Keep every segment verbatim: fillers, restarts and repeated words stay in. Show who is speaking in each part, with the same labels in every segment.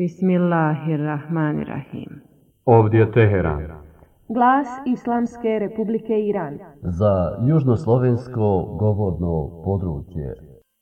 Speaker 1: Bismillahirrahmanirrahim.
Speaker 2: Ovdje je Teheran.
Speaker 3: Glas Islamske Republike Iran.
Speaker 4: Za južnoslovensko govorno područje.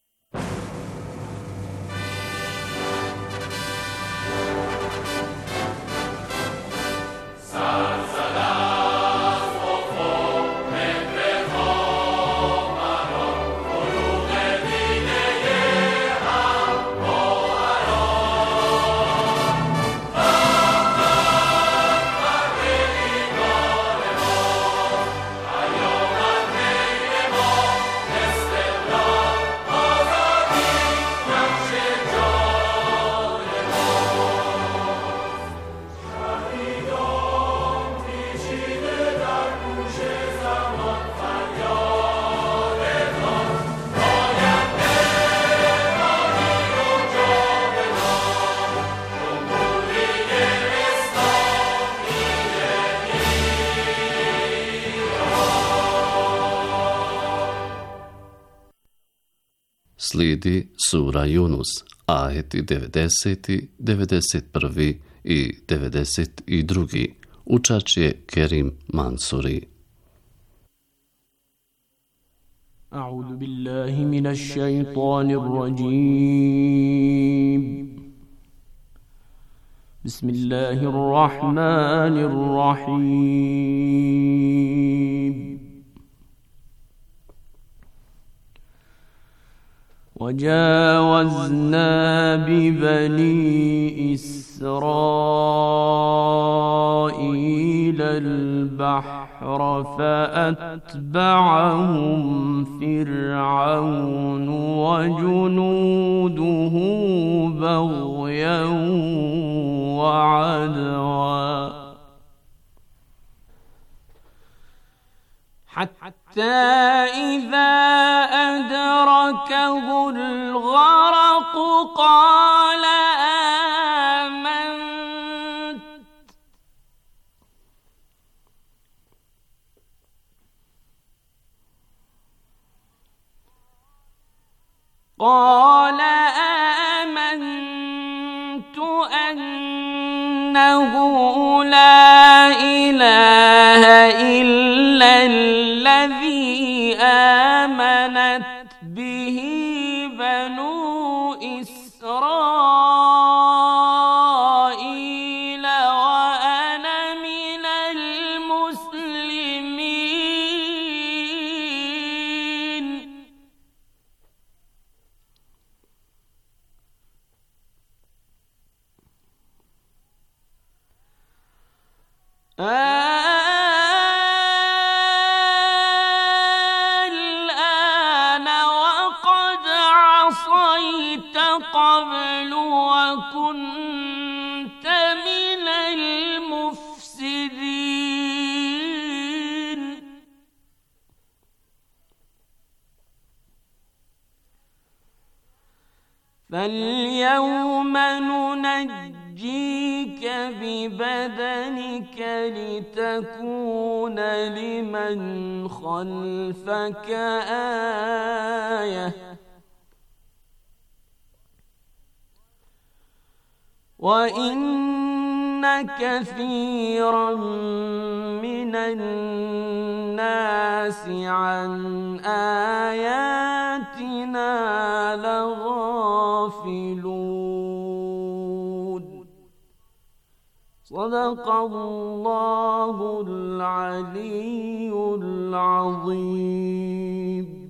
Speaker 5: Slijedi sura Yunus, ajeti devedeset, devedeset jedan i devedeset dva. Učač je Kerim Mansuri.
Speaker 6: A'udhu billahi minash shaitanir rajim. Bismillahirrahmanirrahim. وجاوزنا ببني إسرائيل البحر فأتبعهم فرعون وجنوده بغيا وعدوا حتى إذا أدركه الغرق قال آمنت قال آمنت أنه لا إله إلا الذي آمنت به بنو إسرائيل وأنا من المسلمين الآن وقد عصيت قبل وكنت من المفسدين فاليوم ننجيك ببدنك لتكون لمن خلفك آية وإن كثيرا من الناس عن آياتنا لغافلون صدق الله العلي العظيم.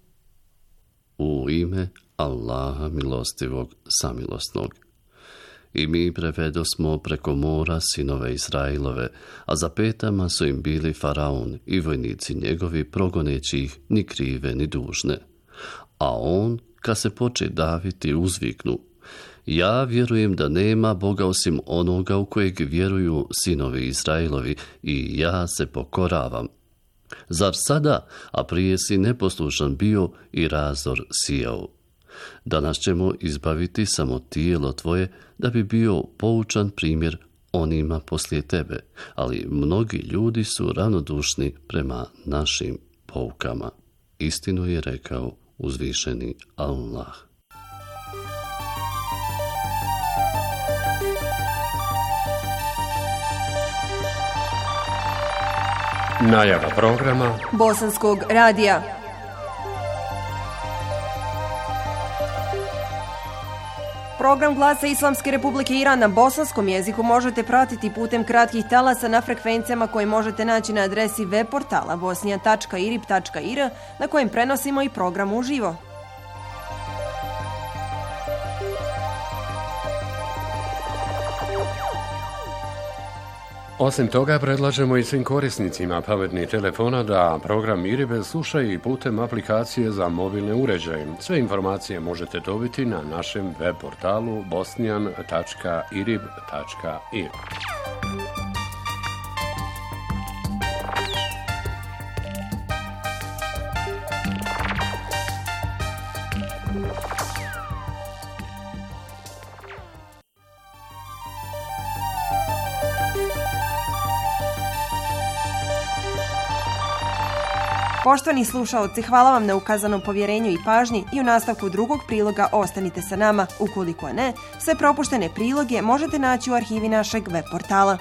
Speaker 5: U ime Allaha milostivog, samilosnog. I mi prevedosmo preko mora sinove Izrailove, a za petama su im bili faraon i vojnici njegovi progoneći ih ni krive ni dužne. A on, kad se poče daviti, uzviknu: ja vjerujem da nema Boga osim onoga u kojeg vjeruju sinovi Izrailovi i ja se pokoravam. Zar sada, a prije si neposlušan bio i razor sijao? Danas ćemo izbaviti samo tijelo tvoje da bi bio poučan primjer onima poslije tebe, ali mnogi ljudi su ravnodušni prema našim poukama. Istinu je rekao uzvišeni Allah.
Speaker 1: Najava programa
Speaker 2: Bosanskog radija. Program Glasa Islamske Republike Iran na bosanskom jeziku možete pratiti putem kratkih talasa na frekvencijama koje možete naći na adresi web portala bosnija tačka irib tačka ir na kojem prenosimo i program uživo.
Speaker 1: Osim toga, predlažemo i svim korisnicima pametnih telefona da program Iribe slušaju i putem aplikacije za mobilne uređaje. Sve informacije možete dobiti na našem web portalu bosnijan tačka irib tačka ir.
Speaker 2: Poštovani slušaoci, hvala vam na ukazanom povjerenju i pažnji i u nastavku drugog priloga ostanite sa nama. Ukoliko ne, sve propuštene priloge možete naći u arhivi našeg web portala.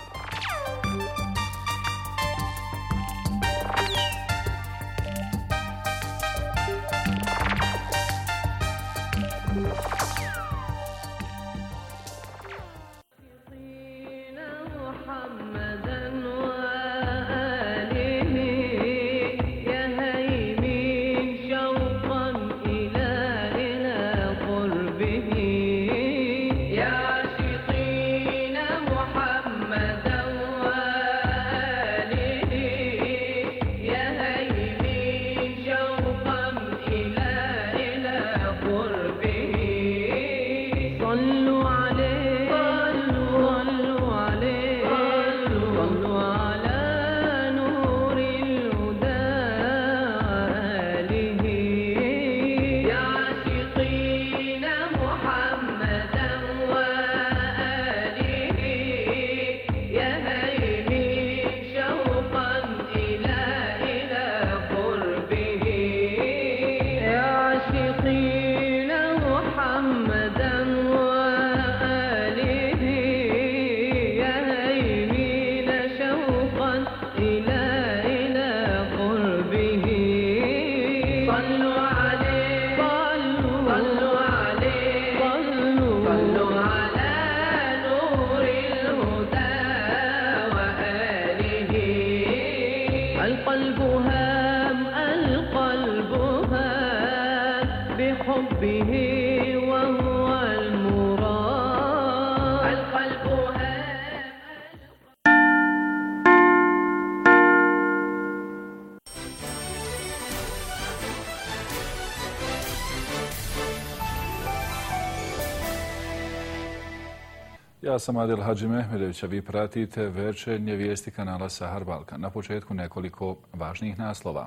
Speaker 7: Ja sam Adel Hadži Mehmedović, a vi pratite večernje vijesti kanala Sahar Balkan. Na početku nekoliko važnijih naslova.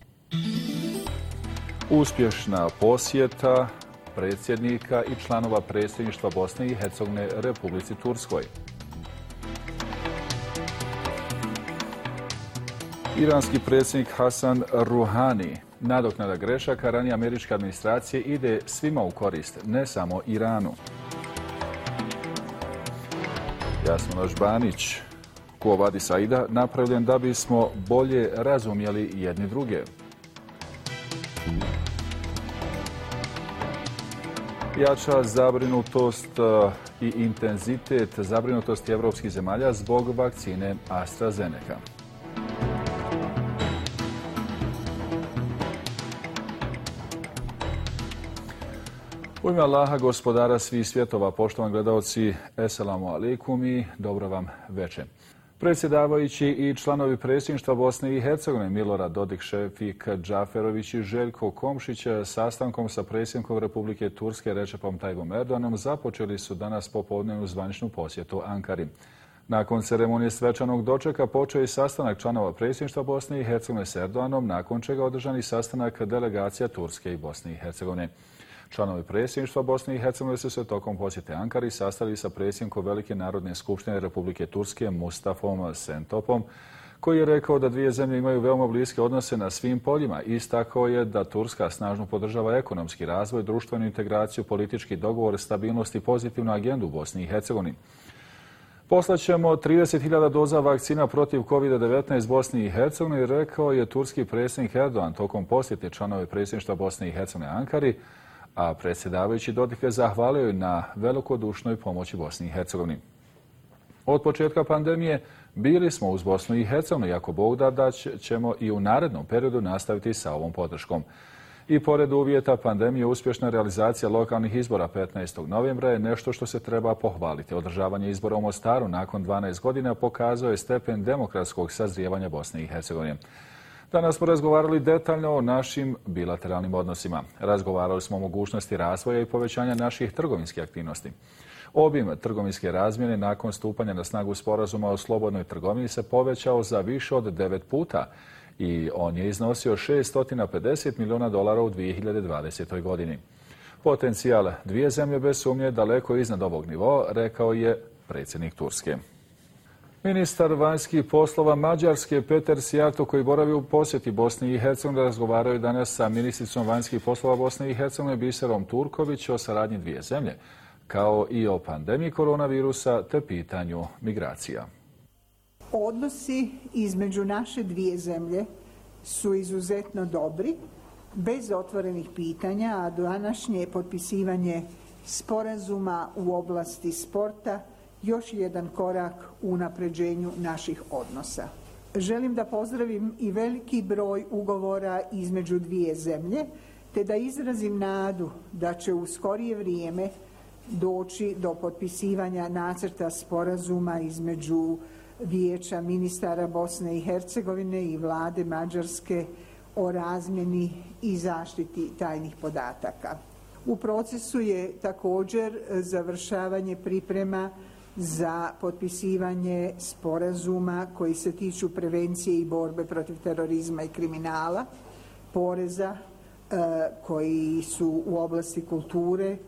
Speaker 7: Uspješna posjeta predsjednika i članova predsjedništva Bosne i Hercegovine Republici Turskoj. Iranski predsjednik Hasan Ruhani. Nadoknada grešaka ranije američke administracije ide svima u korist, ne samo Iranu. Jasno Nažbanić, Quo Vadis Aida, napravljen da bismo bolje razumjeli jedni druge. Jača zabrinutost i intenzitet zabrinutosti evropskih zemalja zbog vakcine AstraZeneca. U ime Allaha, gospodara svih svjetova, poštovani gledalci, eselamu alaikum i dobro vam večer. Predsjedavajući i članovi predsjedništva Bosne i Hercegovine Milorad Dodik, Šefik Džaferović i Željko Komšić sastankom sa predsjednikom Republike Turske Recepom Tayyipom Erdoganom započeli su danas popodnevnu zvaničnu posjetu Ankari. Nakon ceremonije svečanog dočeka počeo je sastanak članova predsjedništva Bosne i Hercegovine s Erdoganom, nakon čega održani sastanak delegacija Turske i Bosne i Hercegovine. Članovi predsjedništva Bosne i Hercegovine su se tokom posjete Ankari sastali sa predsjednikom Velike narodne skupštine Republike Turske Mustafom Sentopom, koji je rekao da dvije zemlje imaju veoma bliske odnose na svim poljima. Istakao je da Turska snažno podržava ekonomski razvoj, društvenu integraciju, politički dogovor, stabilnost i pozitivnu agendu u Bosni i Hercegovini. Poslaćemo trideset hiljada doza vakcina protiv kovid devetnaest Bosni i Hercegovini, rekao je turski predsjednik Erdogan tokom posjete članove predsjedništva Bosne i Hercegovine Ankari, a predsjedavajući Dodik je zahvalio na velikodušnoj pomoći Bosni i Hercegovini. Od početka pandemije bili smo uz Bosnu i Hercegovinu, iako Bog da da ćemo i u narednom periodu nastaviti sa ovom podrškom. I pored uvjeta pandemije, uspješna realizacija lokalnih izbora petnaestog novembra je nešto što se treba pohvaliti. Održavanje izbora u Mostaru nakon dvanaest godina pokazao je stepen demokratskog sazrijevanja Bosne i Hercegovine. Danas smo razgovarali detaljno o našim bilateralnim odnosima. Razgovarali smo o mogućnosti razvoja i povećanja naših trgovinskih aktivnosti. Obim trgovinske razmjene nakon stupanja na snagu sporazuma o slobodnoj trgovini se povećao za više od devet puta i on je iznosio šest pedeset milijuna dolara u dvije hiljade dvadesetoj godini. Potencijal dvije zemlje bez sumnje daleko iznad ovog nivoa, rekao je predsjednik Turske. Ministar vanjskih poslova Mađarske Peter Szijjártó, koji boravi u posjeti Bosni i Hercegovini, razgovaraju danas sa ministricom vanjskih poslova Bosne i Hercegovine Biserom Turković o saradnji dvije zemlje, kao i o pandemiji koronavirusa te pitanju migracija.
Speaker 8: Odnosi između naše dvije zemlje su izuzetno dobri, bez otvorenih pitanja, a današnje potpisivanje sporazuma u oblasti sporta još jedan korak u unapređenju naših odnosa. Želim da pozdravim i veliki broj ugovora između dvije zemlje, te da izrazim nadu da će u skorije vrijeme doći do potpisivanja nacrta sporazuma između Vijeća ministara Bosne i Hercegovine i vlade Mađarske o razmjeni i zaštiti tajnih podataka. U procesu je također završavanje priprema za potpisivanje sporazuma koji se tiču prevencije i borbe protiv terorizma i kriminala, poreza koji su u oblasti kulture,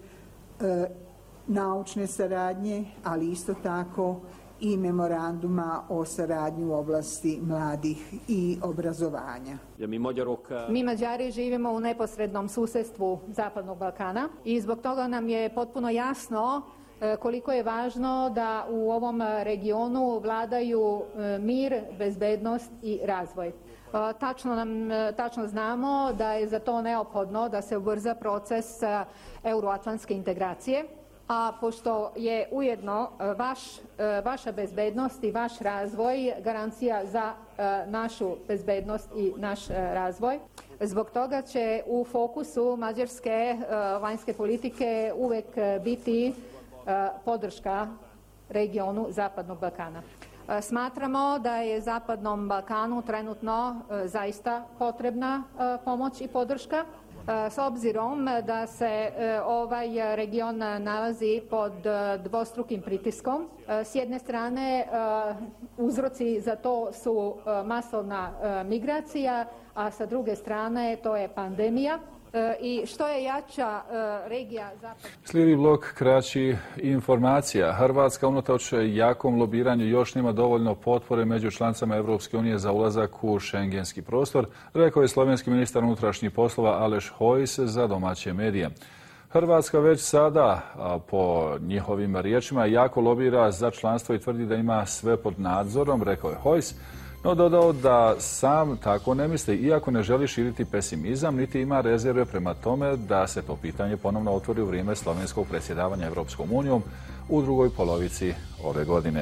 Speaker 8: naučne saradnje, ali isto tako i memoranduma o saradnji u oblasti mladih i obrazovanja.
Speaker 9: Mi Mađari živimo u neposrednom susjedstvu Zapadnog Balkana i zbog toga nam je potpuno jasno koliko je važno da u ovom regionu vladaju mir, bezbednost i razvoj. Tačno, nam, tačno znamo da je za to neophodno da se ubrza proces euroatlantske integracije, a pošto je ujedno vaš, vaša bezbednost i vaš razvoj garancija za našu bezbednost i naš razvoj, zbog toga će u fokusu mađarske vanjske politike uvek biti podrška regionu Zapadnog Balkana. Smatramo da je Zapadnom Balkanu trenutno zaista potrebna pomoć i podrška, s obzirom da se ovaj region nalazi pod dvostrukim pritiskom. S jedne strane uzroci za to su masovna migracija, a sa druge strane to je pandemija. I što je jača regija Zapad...
Speaker 7: Slijedi blok kraći informacija. Hrvatska unatoč jakom lobiranju još nema dovoljno potpore među članicama Europske unije za ulazak u šengenski prostor, rekao je slovenski ministar unutrašnjih poslova Aleš Hojs za domaće medije. Hrvatska već sada, po njihovim riječima, jako lobira za članstvo i tvrdi da ima sve pod nadzorom, rekao je Hojs. No dodao da sam tako ne misli, iako ne želi širiti pesimizam, niti ima rezerve prema tome da se to pitanje ponovno otvori u vrijeme slovenskog predsjedavanja Europskom unijom u drugoj polovici ove godine.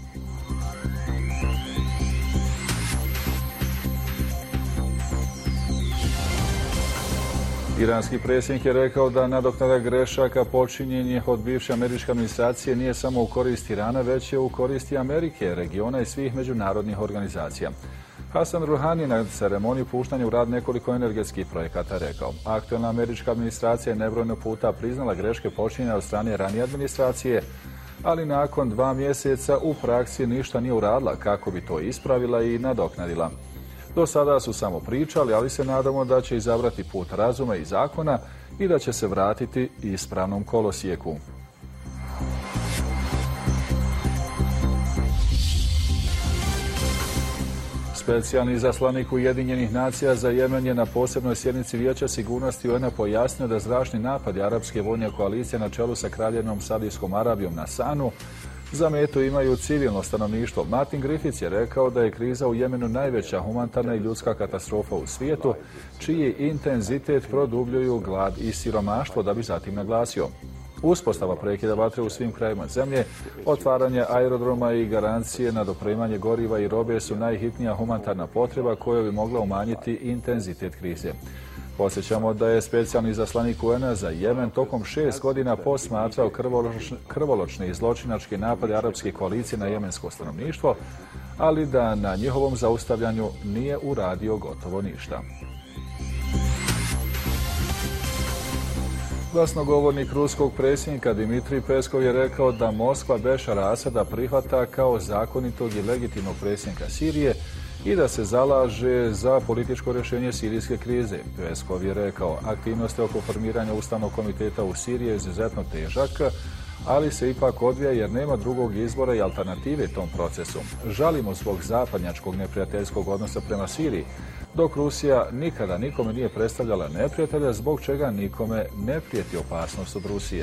Speaker 7: Iranski predsjednik je rekao da nadoknada grešaka počinjenih od bivše američke administracije nije samo u korist Irana, već je u korist Amerike, regiona i svih međunarodnih organizacija. Hasan Rouhani na ceremoniji puštanja u rad nekoliko energetskih projekata rekao: aktualna američka administracija je nebrojno puta priznala greške počinjene od strane ranije administracije, ali nakon dva mjeseca u praksi ništa nije uradila kako bi to ispravila i nadoknadila. Do sada su samo pričali, ali se nadamo da će izabrati put razuma i zakona i da će se vratiti ispravnom kolosijeku. Specijalni izaslanik Ujedinjenih nacija za Jemen je na posebnoj sjednici Vijeća sigurnosti U N-a pojasnio da zračni napadi arapske vojne koalicije na čelu sa Kraljevnom Saudijskom Arabijom na Sanu Za metu imaju civilno stanovništvo. Martin Griffiths je rekao da je kriza u Jemenu najveća humanitarna i ljudska katastrofa u svijetu, čiji intenzitet produbljuju glad i siromaštvo, da bi zatim naglasio: uspostava prekida vatre u svim krajevima zemlje, otvaranje aerodroma i garancije na dopremanje goriva i robe su najhitnija humanitarna potreba koja bi mogla umanjiti intenzitet krize. Podsjećamo da je specijalni izaslanik U N A za Jemen tokom šest godina posmatrao krvoločni i zločinački napad arapske koalicije na jemensko stanovništvo, ali da na njihovom zaustavljanju nije uradio gotovo ništa. Glasnogovornik ruskog predsjednika Dimitrij Peskov je rekao da Moskva Bešara Asada prihvata kao zakonitog i legitimnog predsjednika Sirije i da se zalaže za političko rješenje sirijske krize. Peskov je rekao: aktivnosti oko formiranja Ustavnog komiteta u Siriji je izuzetno težak, ali se ipak odvija jer nema drugog izbora i alternative tom procesu. Žalimo zbog zapadnjačkog neprijateljskog odnosa prema Siriji, dok Rusija nikada nikome nije predstavljala neprijatelja, zbog čega nikome ne prijeti opasnost od Rusije.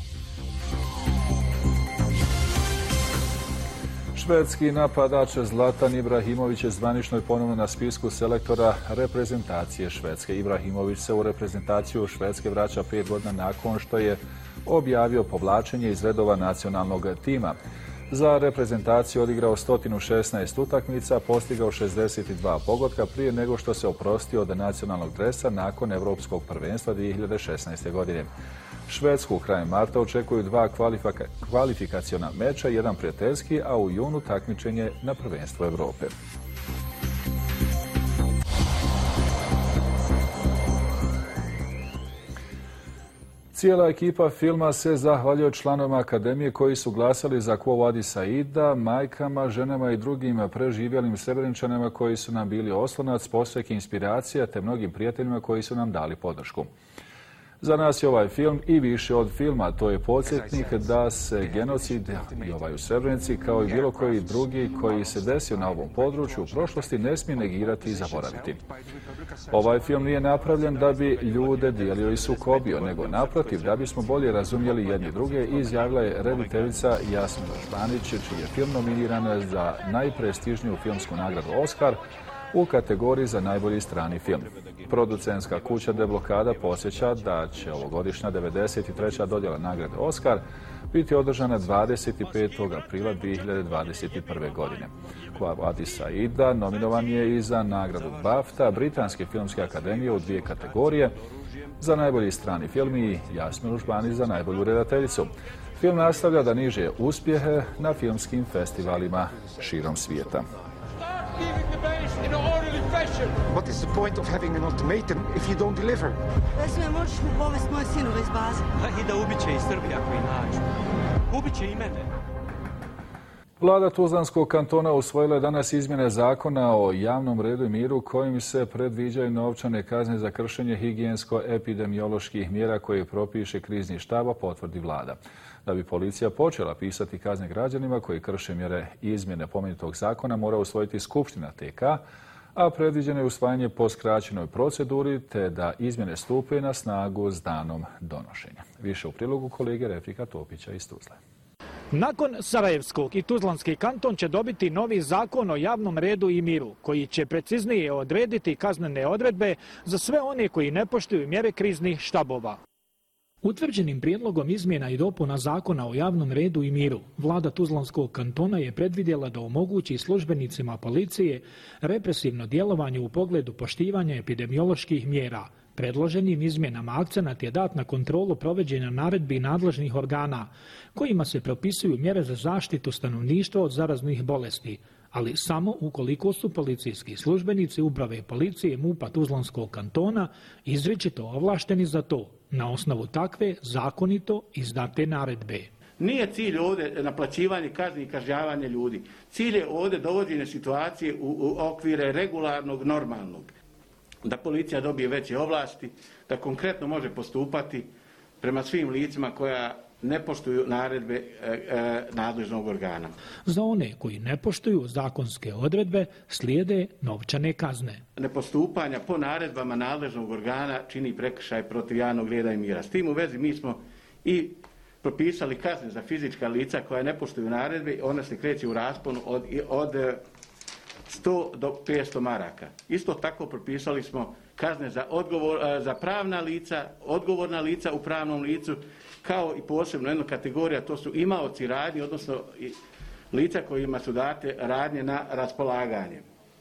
Speaker 7: Švedski napadač Zlatan Ibrahimović je zvanično ponovno na spisku selektora reprezentacije Švedske. Ibrahimović se u reprezentaciju Švedske vraća pet godina nakon što je objavio povlačenje iz redova nacionalnog tima. Za reprezentaciju odigrao sto šesnaest utakmica, postigao šezdeset dva pogotka prije nego što se oprostio od nacionalnog dresa nakon Europskog prvenstva dvije hiljade šesnaeste. godine. Švedsku krajem marta očekuju dva kvalifikaciona meča, jedan prijateljski, a u junu takmičenje na prvenstvo Europe. Cijela ekipa filma se zahvaljuje članovima Akademije koji su glasali za Quo Vadis Saida, majkama, ženama i drugim preživjelim Srebreničanima koji su nam bili oslonac, posvek i inspiracija, te mnogim prijateljima koji su nam dali podršku. Za nas je ovaj film i više od filma. To je podsjetnik da se genocid i ovaj u Srebrenici, kao i bilo koji drugi koji se desio na ovom području u prošlosti, ne smije negirati i zaboraviti. Ovaj film nije napravljen da bi ljude dijelio i sukobio, nego naprotiv da bismo bolje razumjeli jedni druge, izjavila je rediteljica Jasmina Španić, čiji je film nominiran za najprestižniju filmsku nagradu Oscar u kategoriji za najbolji strani film. Producentska kuća Deblokada podsjeća da će ovogodišnja devedeset treća dodjela nagrade Oscar biti održana dvadeset petog aprila dvije hiljade dvadeset prve. godine. Quo Vadis Saida nominovan je i za nagradu BAFTA, Britanske filmske akademije, u dvije kategorije, za najbolji strani film i Jasminu Španić za najbolju redateljicu. Film nastavlja da niže uspjehe na filmskim festivalima širom svijeta.
Speaker 10: What is the point of having an ultimatum if you don't deliver?
Speaker 11: Vesme, možeš mi povest moje sinove iz baze?
Speaker 12: I da ubiće i Srbija koji nađu. Ubiće i mene.
Speaker 7: Vlada Tuzlanskog kantona usvojila je danas izmjene zakona o javnom redu i miru kojim se predviđaju novčane kazne za kršenje higijensko-epidemioloških mjera koje propiše krizni štab, potvrdi vlada. Da bi policija počela pisati kazne građanima koji krše mjere izmjene pomenutog zakona, mora usvojiti Skupština T K, a predviđeno je usvajanje po skraćenoj proceduri, te da izmjene stupe na snagu s danom donošenja. Više u prilogu kolege Refika Topića iz Tuzle.
Speaker 13: Nakon Sarajevskog i Tuzlanski kanton će dobiti novi zakon o javnom redu i miru, koji će preciznije odrediti kaznene odredbe za sve one koji ne poštuju mjere kriznih štabova. Utvrđenim prijedlogom izmjena i dopuna zakona o javnom redu i miru, vlada Tuzlanskog kantona je predvidjela da omogući službenicima policije represivno djelovanje u pogledu poštivanja epidemioloških mjera. Predloženim izmjenama akcenat je dat na kontrolu provođenja naredbi nadležnih organa, kojima se propisuju mjere za zaštitu stanovništva od zaraznih bolesti, ali samo ukoliko su policijski službenici uprave policije MUP-a Tuzlanskog kantona izričito ovlašteni za to, na osnovu takve zakonito izdate naredbe.
Speaker 14: Nije cilj ovdje naplaćivanje kazni i kažnjavanje ljudi. Cilj je ovdje dovođenje situacije u, u okvire regularnog, normalnog. Da policija dobije veće ovlasti, da konkretno može postupati prema svim licima koja ne poštuju naredbe e, e, nadležnog organa.
Speaker 13: Za one koji ne poštuju zakonske odredbe slijede novčane kazne.
Speaker 14: Nepostupanja po naredbama nadležnog organa čini prekršaj protiv javnog reda i mira. S tim u vezi mi smo i propisali kazne za fizička lica koja ne poštuju naredbe, ona se kreće u rasponu od, od sto do petsto maraka. Isto tako propisali smo kazne za, odgovor, za pravna lica, odgovorna lica u pravnom licu, kao i posebno jedna kategorija, to su imaoci radnji, odnosno lica kojima su date radnje na raspolaganje.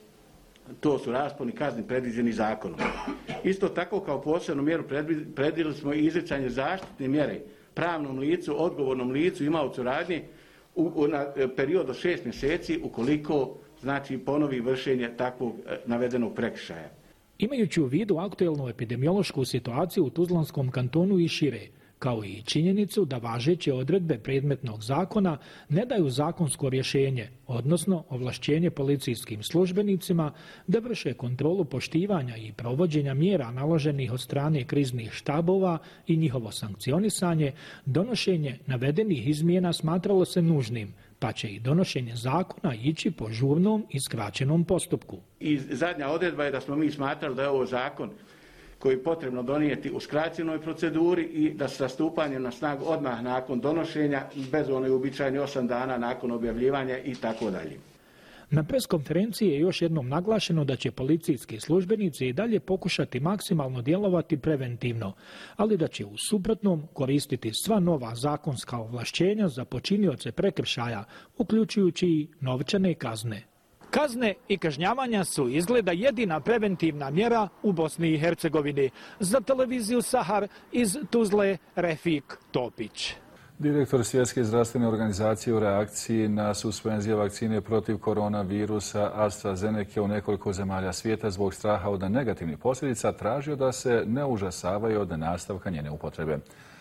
Speaker 14: To su rasponi kazni predviđeni zakonom. Isto tako kao posebnu mjeru predvidjeli smo i izricanje zaštitne mjere pravnom licu, odgovornom licu, imaocu radnje u, u na period od šest mjeseci ukoliko znači ponovi vršenje takvog navedenog prekršaja.
Speaker 13: Imajući u vidu aktuelnu epidemiološku situaciju u Tuzlanskom kantonu i šire, kao i činjenicu da važeće odredbe predmetnog zakona ne daju zakonsko rješenje, odnosno ovlašćenje policijskim službenicima da vrše kontrolu poštivanja i provođenja mjera naloženih od strane kriznih štabova i njihovo sankcionisanje, donošenje navedenih izmjena smatralo se nužnim, pa će i donošenje zakona ići po žurnom i skraćenom postupku.
Speaker 14: I zadnja odredba je da smo mi smatrali da je ovo zakon koji je potrebno donijeti u skraćenoj proceduri i da sa stupanjem na snagu odmah nakon donošenja, bez one uobičajene osam dana nakon objavljivanja i tako dalje.
Speaker 13: Na preskonferenciji je još jednom naglašeno da će policijski službenici i dalje pokušati maksimalno djelovati preventivno, ali da će u suprotnom koristiti sva nova zakonska ovlašćenja za počinioce prekršaja, uključujući i novčane kazne. Kazne i kažnjavanja su izgleda jedina preventivna mjera u Bosni i Hercegovini. Za televiziju Sahar iz Tuzle, Refik Topić.
Speaker 7: Direktor Svjetske zdravstvene organizacije u reakciji na suspenzije vakcine protiv koronavirusa AstraZeneca u nekoliko zemalja svijeta zbog straha od negativnih posljedica tražio da se ne užasavaju od nastavka njene upotrebe.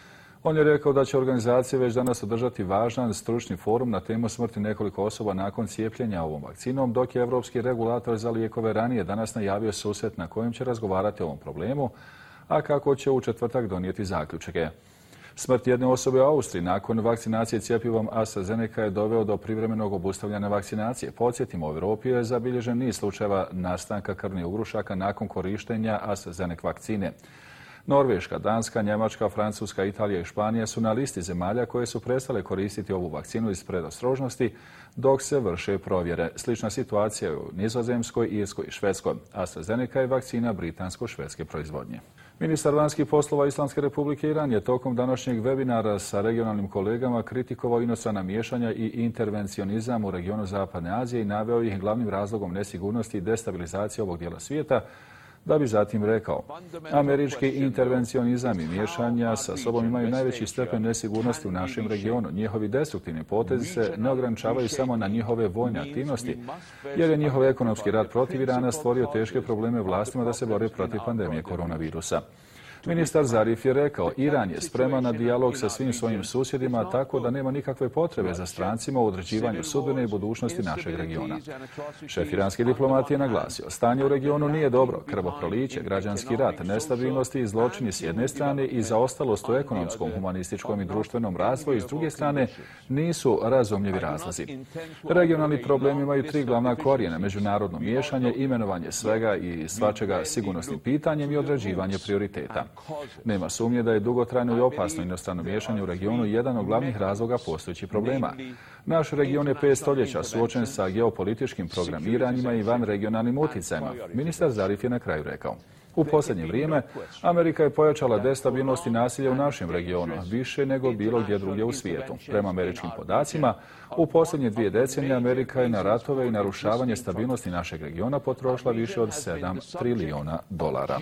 Speaker 7: On je rekao da će organizacija već danas održati važan stručni forum na temu smrti nekoliko osoba nakon cijepljenja ovom vakcinom, dok je Europski regulator za lijekove ranije danas najavio susret na kojem će razgovarati o ovom problemu, a kako će u četvrtak donijeti zaključke. Smrt jedne osobe u Austriji nakon vakcinacije cjepivom AstraZeneca je doveo do privremenog obustavljanja vakcinacije. Podsjetimo, u Europi je zabilježen niz slučajeva nastanka krvnih ugrušaka nakon korištenja AstraZeneca vakcine. Norveška, Danska, Njemačka, Francuska, Italija i Španija su na listi zemalja koje su prestale koristiti ovu vakcinu iz predostrožnosti dok se vrše provjere. Slična situacija je u Nizozemskoj, Irskoj i Švedskoj. AstraZeneca je vakcina britansko-švedske proizvodnje. Ministar vanjskih poslova Islamske republike Iran je tokom današnjeg webinara sa regionalnim kolegama kritikovao inostrana miješanja i intervencionizam u regionu Zapadne Azije i naveo ih glavnim razlogom nesigurnosti i destabilizacije ovog dijela svijeta, da bi zatim rekao: američki intervencionizam i miješanja sa sobom imaju najveći stepen nesigurnosti u našem regionu. Njihovi destruktivni potezi se ne ograničavaju samo na njihove vojne aktivnosti, jer je njihov ekonomski rat protiv Irana stvorio teške probleme vlastima da se bore protiv pandemije koronavirusa. Ministar Zarif je rekao: Iran je spreman na dijalog sa svim svojim susjedima, tako da nema nikakve potrebe za strancima u određivanju sudbine i budućnosti našeg regiona. Šef iranske diplomatije naglasio: stanje u regionu nije dobro, krvoproliće, građanski rat, nestabilnosti i zločini s jedne strane i zaostalost u ekonomskom, humanističkom i društvenom razvoju s druge strane nisu razumljivi razlozi. Regionalni problemi imaju tri glavna korijena: međunarodno miješanje, imenovanje svega i svačega sigurnosnim pitanjem i određivanje prioriteta. Nema sumnje da je dugotrajno i opasno inostrano miješanje u regionu jedan od glavnih razloga postojećih problema. Naš region je pet stoljeća suočen sa geopolitičkim programiranjima i vanregionalnim utjecajima. Ministar Zarif je na kraju rekao: u posljednje vrijeme Amerika je pojačala destabilnost i nasilje u našem regionu, više nego bilo gdje drugdje u svijetu. Prema američkim podacima, u posljednje dvije decenije Amerika je na ratove i narušavanje stabilnosti našeg regiona potrošila više od sedam trilijuna dolara.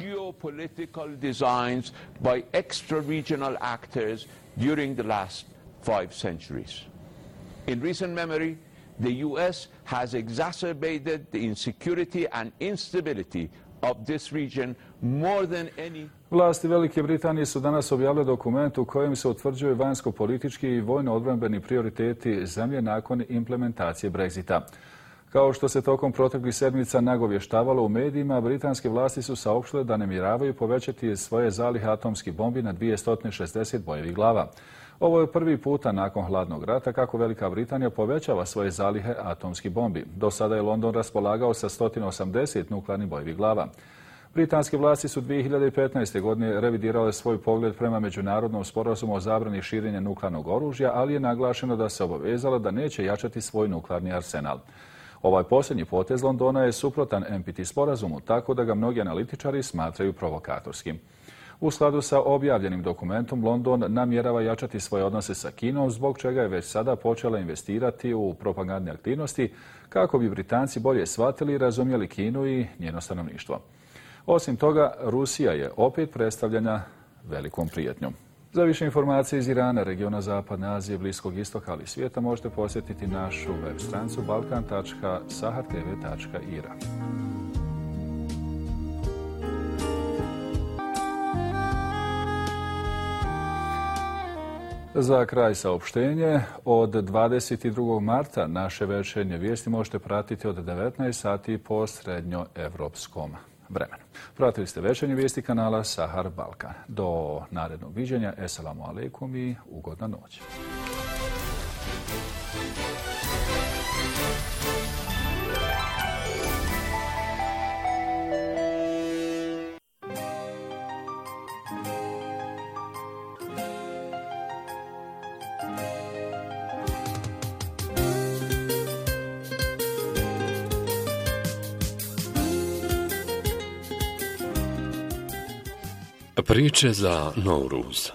Speaker 15: In recent memory, the U S has exacerbated the insecurity and instability of this region more than any...
Speaker 7: Vlasti Velike Britanije su danas objavile dokument u kojem se utvrđuju vanjsko-politički i vojno-odbrambeni prioriteti zemlje nakon implementacije Brexita. Kao što se tokom proteklih sedmica nagovještavalo u medijima, britanske vlasti su saopštile da namjeravaju povećati svoje zalihe atomskih bombi na dvjesto šezdeset bojevih glava. Ovo je prvi puta nakon hladnog rata kako Velika Britanija povećava svoje zalihe atomskih bombi. Do sada je London raspolagao sa sto osamdeset nuklearnih bojevih glava. Britanske vlasti su dvije hiljade petnaeste. godine revidirale svoj pogled prema međunarodnom sporazumu o zabrani širenja nuklearnog oružja, ali je naglašeno da se obavezala da neće jačati svoj nuklearni arsenal. Ovaj posljednji potez Londona je suprotan N P T sporazumu, tako da ga mnogi analitičari smatraju provokatorskim. U skladu sa objavljenim dokumentom, London namjerava jačati svoje odnose sa Kinom, zbog čega je već sada počela investirati u propagandne aktivnosti kako bi Britanci bolje shvatili i razumjeli Kinu i njeno stanovništvo. Osim toga, Rusija je opet predstavljena velikom prijetnjom. Za više informacije iz Irana, regiona Zapadne Azije, Bliskog istoka, ali i svijeta možete posjetiti našu web stranicu balkan tačka sahar t v tačka i r a. Za kraj saopštenje, od dvadeset drugog marta naše večernje vijesti možete pratiti od devetnaest sati po srednjoevropskom vremenu. Pratili ste večernje vijesti kanala Sahar Balkan. Do narednog viđenja, eselamu alejkum i ugodna noć.
Speaker 1: Priče za Novruz.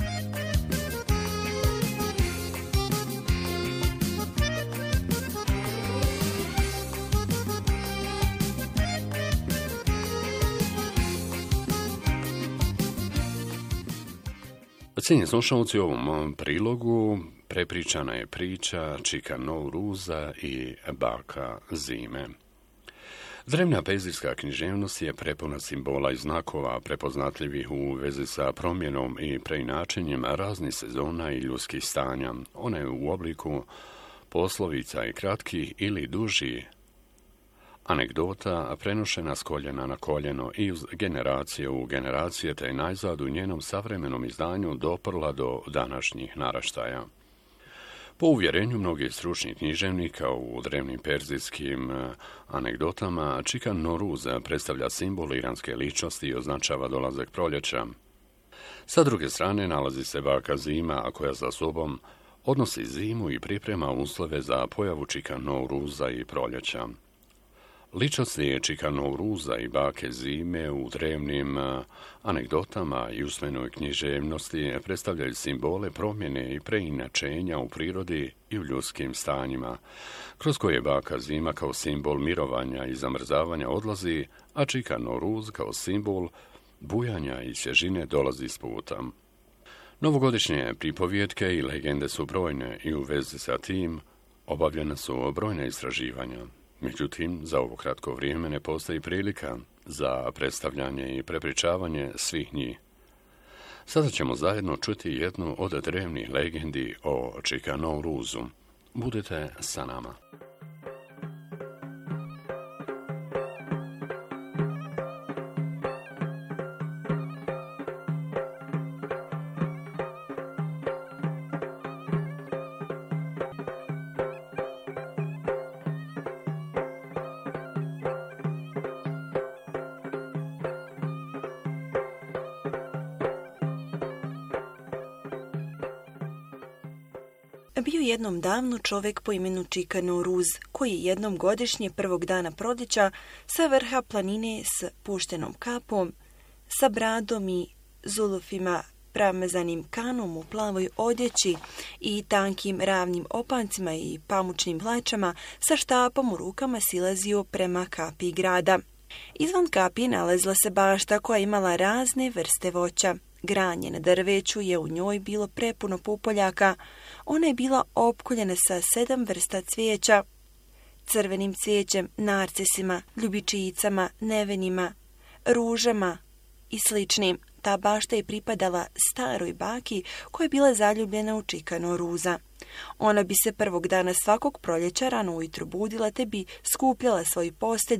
Speaker 1: Cijenjeni slušalci, u ovom prilogu prepričana je priča Čika Novruza i baka Zime. Drevna perzijska književnost je prepuna simbola i znakova prepoznatljivih u vezi sa promjenom i preinačenjem raznih sezona i ljudskih stanja. Ona je u obliku poslovica i kratkih ili duži anegdota prenošena s koljena na koljeno i uz generacije u generacije, te je najzad u njenom savremenom izdanju doprla do današnjih naraštaja. Po uvjerenju mnogih stručnih književnika u drevnim perzijskim anegdotama, Čika Novruz predstavlja simbol iranske ličnosti i označava dolazak proljeća. Sa druge strane nalazi se baka Zima, a koja za sobom odnosi zimu i priprema uslove za pojavu Čika Novruza i proljeća. Ličnosti Čika Novruza i bake Zime u drevnim anegdotama i usmenoj književnosti predstavljaju simbole promjene i preinačenja u prirodi i u ljudskim stanjima, kroz koje baka Zima kao simbol mirovanja i zamrzavanja odlazi, a Čika Novruz kao simbol bujanja i svježine dolazi s puta. Novogodišnje pripovjetke i legende su brojne i u vezi sa tim obavljena su brojne istraživanja. Međutim, za ovo kratko vrijeme ne postoji prilika za predstavljanje i prepričavanje svih njih. Sada ćemo zajedno čuti jednu od drevnih legendi o Čika Novruzu. Budite sa nama.
Speaker 16: Bio jednom davno čovjek po imenu Čika Novruz, koji jednom godišnje prvog dana proljeća sa vrha planine s puštenom kapom, sa bradom i zulufima pramazanim kanom u plavoj odjeći i tankim ravnim opancima i pamučnim hlačama sa štapom u rukama silazio prema kapi grada. Izvan kapi nalazila se bašta koja imala razne vrste voća. Granje na drveću je u njoj bilo prepuno pupoljaka. Ona je bila opkoljena sa sedam vrsta cvijeća, crvenim cvijećem, narcisima, ljubičicama, nevenima, ružama i sličnim. Ta bašta je pripadala staroj baki koja je bila zaljubljena u Čika Novruza. Ona bi se prvog dana svakog proljeća rano ujutro budila te bi skupljala svoju postelju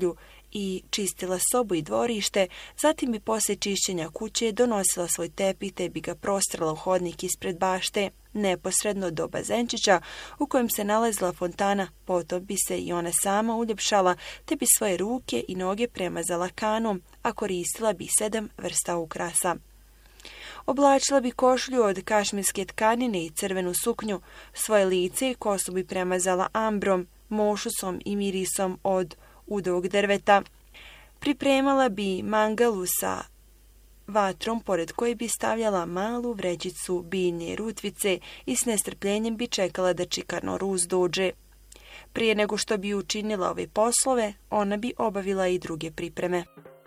Speaker 16: i čistila sobu i dvorište, zatim bi poslije čišćenja kuće donosila svoj tepih te bi ga prostrala u hodnik ispred bašte, neposredno do bazenčića u kojem se nalazila fontana, potom bi se i ona sama uljepšala te bi svoje ruke i noge premazala kanom, a koristila bi sedam vrsta ukrasa. Oblačila bi košulju od kašmirske tkanine i crvenu suknju, svoje lice i kosu bi premazala ambrom, mošusom i mirisom od udovog drveta. Pripremala bi mangalu sa vatrom pored koje bi stavljala malu vrećicu biljne rutvice i s nestrpljenjem bi čekala da Čikano Ruz dođe. Prije nego što bi učinila ove poslove, ona bi obavila i druge pripreme.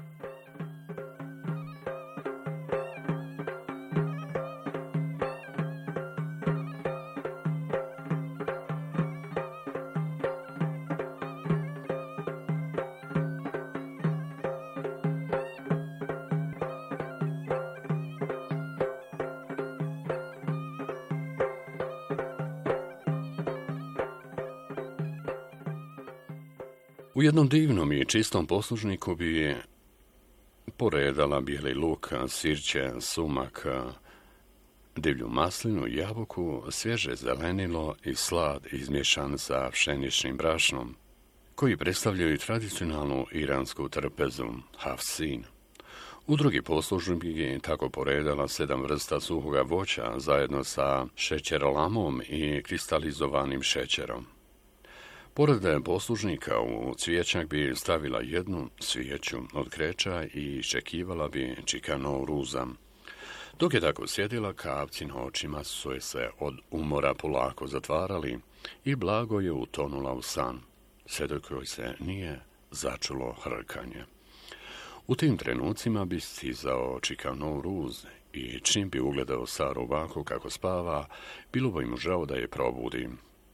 Speaker 1: U jednom divnom i čistom poslužniku bi poredala bijeli luk, sirće, sumak, divlju maslinu, jabuku, svježe zelenilo i slad izmješan sa pšeničnim brašnom, koji predstavljaju tradicionalnu iransku trpezu, hafsin. U drugi poslužnik bi tako poredala sedam vrsta suhoga voća zajedno sa šećerolamom i kristalizovanim šećerom. Pored poslužnika u cvijećak bi stavila jednu svijeću od kreča i iščekivala bi Čikano Ruza. Dok je tako sjedila, kapci na očima su je se od umora polako zatvarali i blago je utonula u san, sve dok joj se nije začulo hrkanje. U tim trenucima bi stizao Čikano Ruz i čim bi ugledao Saru ovako kako spava, bilo bi mu žao da je probudi.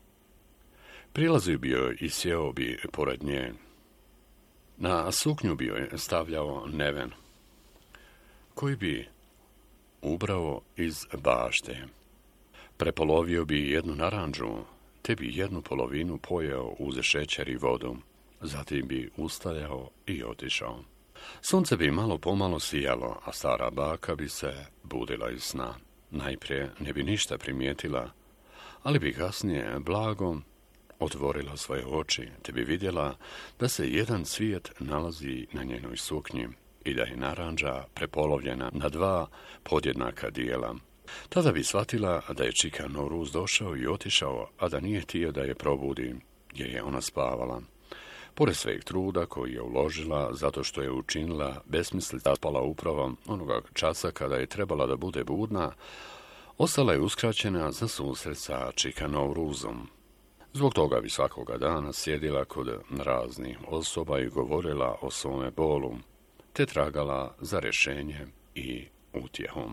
Speaker 1: Prilazio bi joj i sjeo bi pored nje. Na suknju bi joj stavljao neven, koji bi ubrao iz bašte. Prepolovio bi jednu naranđu, te bi jednu polovinu pojeo uz šećer i vodu. Zatim bi ustajao i otišao. Sunce bi malo pomalo sijalo, a stara baka bi se budila iz sna. Najprije ne bi ništa primijetila, ali bi kasnije blagom otvorila svoje oči, te bi vidjela da se jedan cvijet nalazi na njenoj suknji i da je naranđa prepolovljena na dva podjednaka dijela. Tada bi shvatila da je Čikano Ruz došao i otišao, a da nije htio da je probudi, jer je ona spavala. Pored sveg truda koji je uložila, zato što je učinila besmislica, spala upravo onoga časa kada je trebala da bude budna, ostala je uskraćena za susret sa Čikano Ruzom. Zbog toga bi svakoga dana sjedila kod raznih osoba i govorila o svome bolu, te tragala za rješenje i utjehom.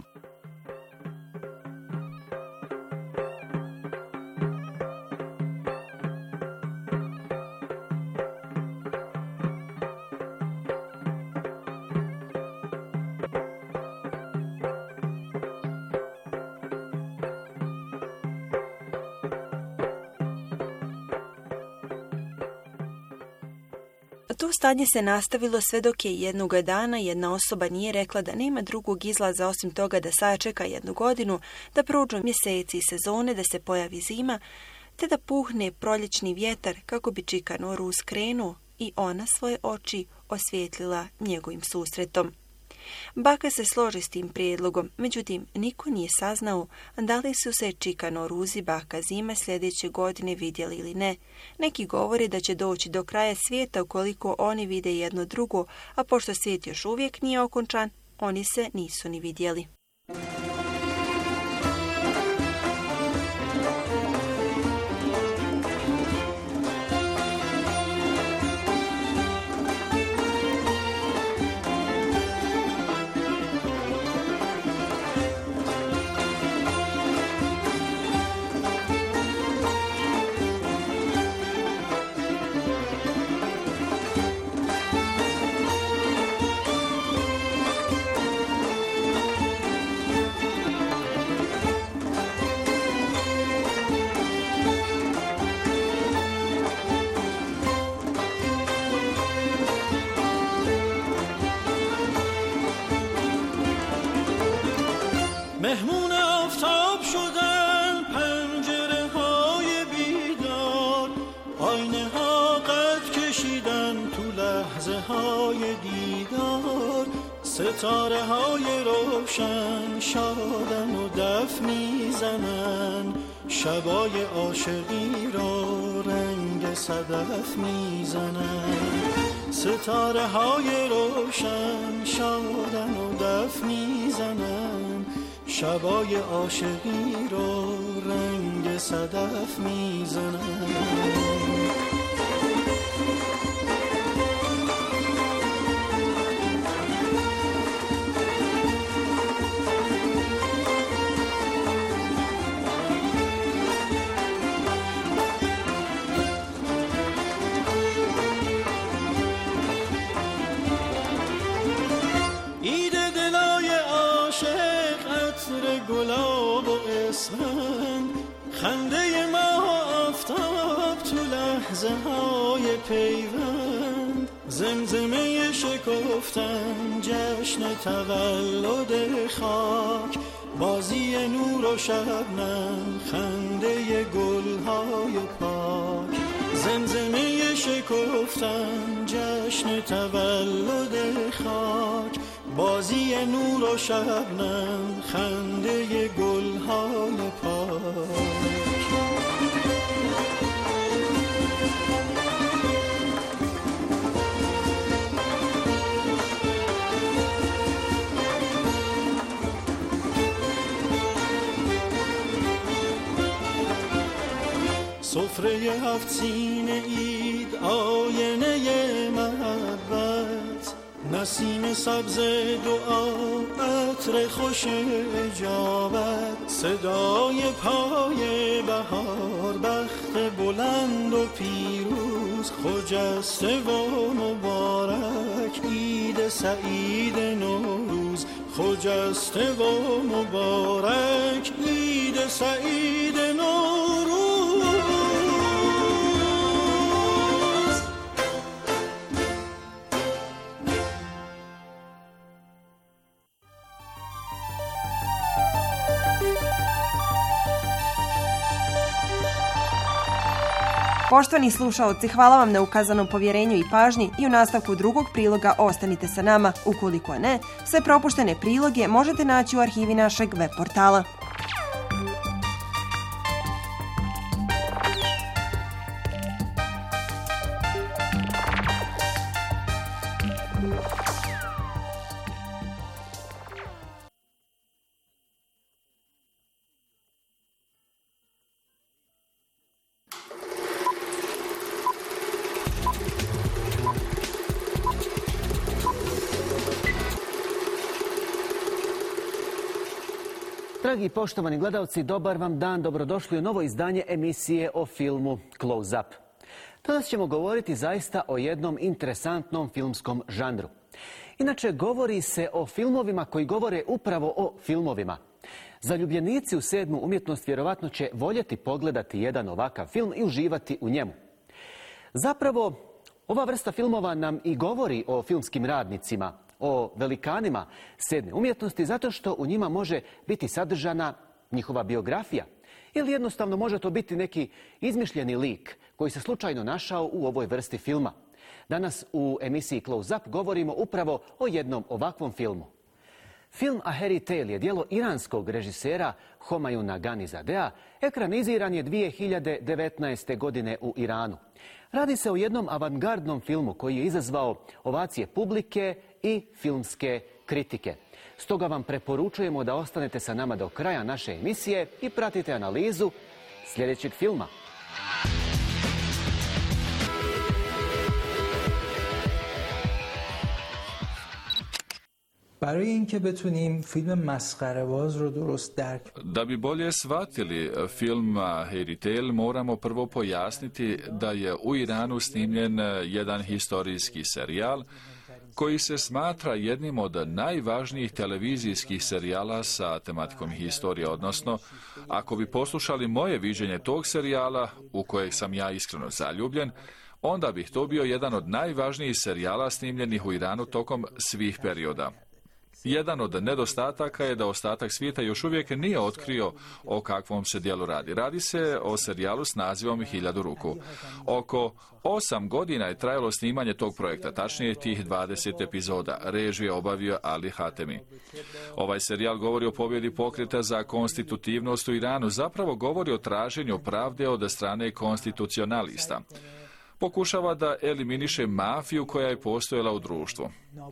Speaker 16: To stanje se nastavilo sve dok je jednoga dana jedna osoba nije rekla da nema drugog izlaza osim toga da sačeka jednu godinu, da prođu mjeseci i sezone, da se pojavi zima, te da puhne proljećni vjetar kako bi Čikano Ruz krenuo i ona svoje oči osvijetlila njegovim susretom. Baka se složi s tim prijedlogom, međutim niko nije saznao da li su se Čikano Ruz i baka Zima sljedeće godine vidjeli ili ne. Neki govore da će doći do kraja svijeta ukoliko oni vide jedno drugo, a pošto svijet još uvijek nije okončan, oni se nisu ni vidjeli.
Speaker 17: ستاره های روشن شادن و دف میزنن شبای عاشقی را رنگ صدف میزنن ستاره های روشن شادن و دف میزنن شبای عاشقی را رنگ صدف میزنن گلاب و اسفند خنده ما آفتاب تو لحظه های پیوند زمزمه شکفتن جشن تولد خاک بازی نور و شبنم خنده گلهای پاک زمزمه شکفتن جشن تولد خاک بازی نور و شبنم خنده گلهای پاک سفره هفت سینه اید آینه محبت نسیم سبز دعا عطر خوش اجابت صدای پای بهار بخت بلند و پیروز خجسته و مبارک عید سعید نوروز خجسته و مبارک عید سعید نوروز
Speaker 2: Poštovani slušaoci, hvala vam na ukazanom povjerenju i pažnji i u nastavku drugog priloga ostanite sa nama. Ukoliko ne, sve propuštene priloge možete naći u arhivi našeg web portala.
Speaker 18: Dragi poštovani gledalci, dobar vam dan, dobrodošli u novo izdanje emisije o filmu Close Up. Danas ćemo govoriti zaista o jednom interesantnom filmskom žanru. Inače, govori se o filmovima koji govore upravo o filmovima. Zaljubljenici u sedmu umjetnost vjerovatno će voljeti pogledati jedan ovakav film i uživati u njemu. Zapravo, ova vrsta filmova nam i govori o filmskim radnicima, o velikanima sedme umjetnosti, zato što u njima može biti sadržana njihova biografija. Ili jednostavno može to biti neki izmišljeni lik koji se slučajno našao u ovoj vrsti filma. Danas u emisiji Close Up govorimo upravo o jednom ovakvom filmu. Film A Harry Tale je djelo iranskog režisera Homayuna Ganizadea, ekraniziran je dvije hiljade devetnaeste. godine u Iranu. Radi se o jednom avangardnom filmu koji je izazvao ovacije publike i filmske kritike. Stoga vam preporučujemo da ostanete sa nama do kraja naše emisije i pratite analizu sljedećeg filma.
Speaker 19: برای اینکه بتونیم فیلم مسخره‌باز رو درست درک
Speaker 7: Da bi bolje shvatili film Harry Tale, moramo prvo pojasniti da je u Iranu snimljen jedan historijski serijal koji se smatra jednim od najvažnijih televizijskih serijala sa tematikom historije, odnosno, ako bi poslušali moje viđenje tog serijala, u kojeg sam ja iskreno zaljubljen, onda bih to bio jedan od najvažnijih serijala snimljenih u Iranu tokom svih perioda. Jedan od nedostataka je da ostatak svijeta još uvijek nije otkrio o kakvom se dijelu radi. Radi se o serijalu s nazivom Hiljadu ruku. Oko osam godina je trajalo snimanje tog projekta, tačnije tih dvadeset epizoda. Režiju je obavio Ali Hatemi. Ovaj serijal govori o pobjedi pokreta za konstitutivnost u Iranu, zapravo govori o traženju pravde od strane konstitucionalista. Pokušava da eliminiše mafiju koja je postojala u društvu.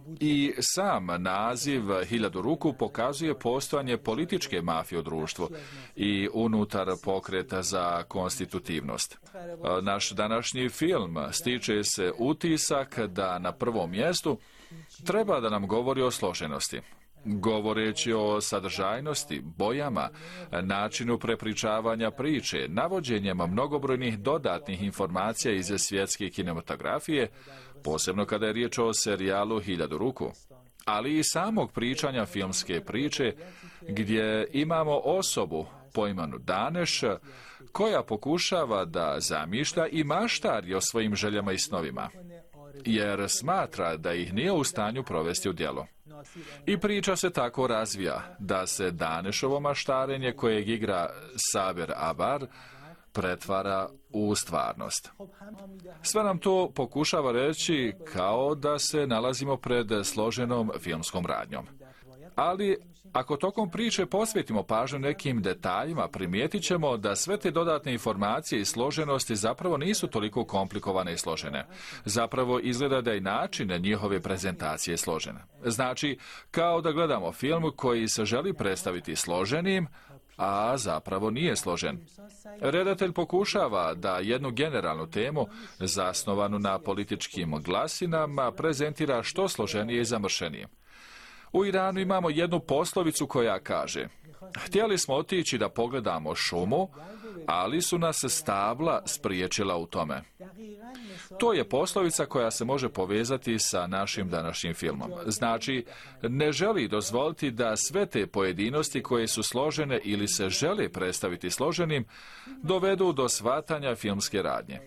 Speaker 7: I sam naziv Hiljadu ruku pokazuje postojanje političke mafije u društvu i unutar pokreta za konstitutivnost. Naš današnji film stiče se utisak da na prvom mjestu treba da nam govori o složenosti. Govoreći o sadržajnosti, bojama, načinu prepričavanja priče, navođenjem mnogobrojnih dodatnih informacija iz svjetske kinematografije, posebno kada je riječ o serijalu Hiljadu ruku, ali i samog pričanja filmske priče, gdje imamo osobu po imenu Daneš, koja pokušava da zamišlja i maštari o svojim željama i snovima, jer smatra da ih nije u stanju provesti u djelo. I priča se tako razvija da se Danešovo maštarenje kojeg igra Saber Abar pretvara u stvarnost. Sve nam to pokušava reći kao da se nalazimo pred složenom filmskom radnjom. Ali ako tokom priče posvetimo pažnju nekim detaljima, primijetit ćemo da sve te dodatne informacije i složenosti zapravo nisu toliko komplikovane i složene. Zapravo izgleda da je način njihove prezentacije složen. Znači, kao da gledamo film koji se želi predstaviti složenim, a zapravo nije složen. Redatelj pokušava da jednu generalnu temu, zasnovanu na političkim glasinama, prezentira što složenije i zamršenije. U Iranu imamo jednu poslovicu koja kaže: htjeli smo otići da pogledamo šumu, ali su nas stabla spriječila u tome. To je poslovica koja se može povezati sa našim današnjim filmom. Znači, ne želi dozvoliti da sve te pojedinosti koje su složene ili se žele predstaviti složenim, dovedu do shvatanja filmske radnje.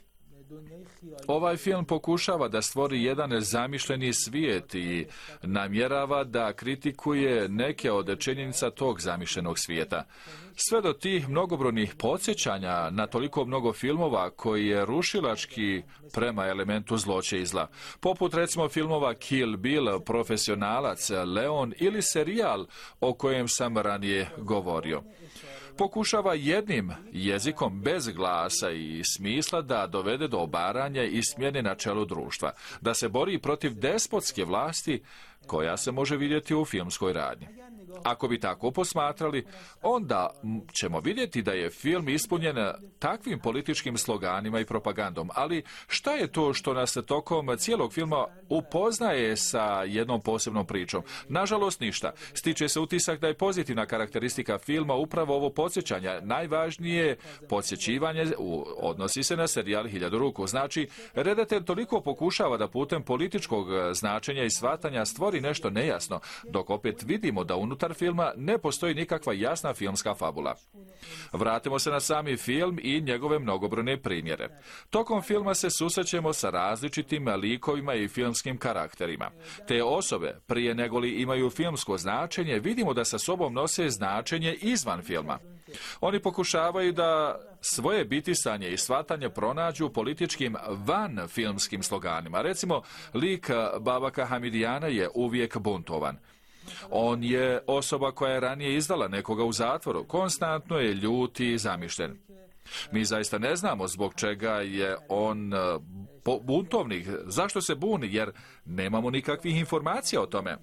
Speaker 7: Ovaj film pokušava da stvori jedan zamišljeni svijet i namjerava da kritikuje neke od činjenica tog zamišljenog svijeta. Sve do tih mnogobrojnih podsjećanja na toliko mnogo filmova koji je rušilački prema elementu zloće i zla. Poput recimo filmova Kill Bill, Profesionalac, Leon ili serijal o kojem sam ranije govorio. Pokušava jednim jezikom bez glasa i smisla da dovede do obaranja i smjene na čelu društva, da se bori protiv despotske vlasti koja se može vidjeti u filmskoj radnji. Ako bi tako posmatrali, onda ćemo vidjeti da je film ispunjen takvim političkim sloganima i propagandom. Ali šta je to što nas tokom cijelog filma upoznaje sa jednom posebnom pričom? Nažalost ništa. Stiče se utisak da je pozitivna karakteristika filma upravo ovo podsjećanje. Najvažnije podsjećivanje odnosi se na serijal Hiljadu ruku. Znači, redatelj toliko pokušava da putem političkog značenja i shvatanja stvori nešto nejasno, dok opet vidimo da unutar filma ne postoji nikakva jasna filmska fabula. Vratimo se na sami film i njegove mnogobrojne primjere. Tokom filma se susrećemo sa različitim likovima i filmskim karakterima. Te osobe, prije negoli imaju filmsko značenje, vidimo da sa sobom nose značenje izvan filma. Oni pokušavaju da svoje bitisanje i shvatanje pronađu političkim van filmskim sloganima. Recimo, lik Babaka Hamidijana je uvijek buntovan. On je osoba koja je ranije izdala nekoga u zatvoru, konstantno je ljut i zamišljen. Mi zaista ne znamo zbog čega je on buntovnik, zašto se buni, jer nemamo nikakvih informacija o tome.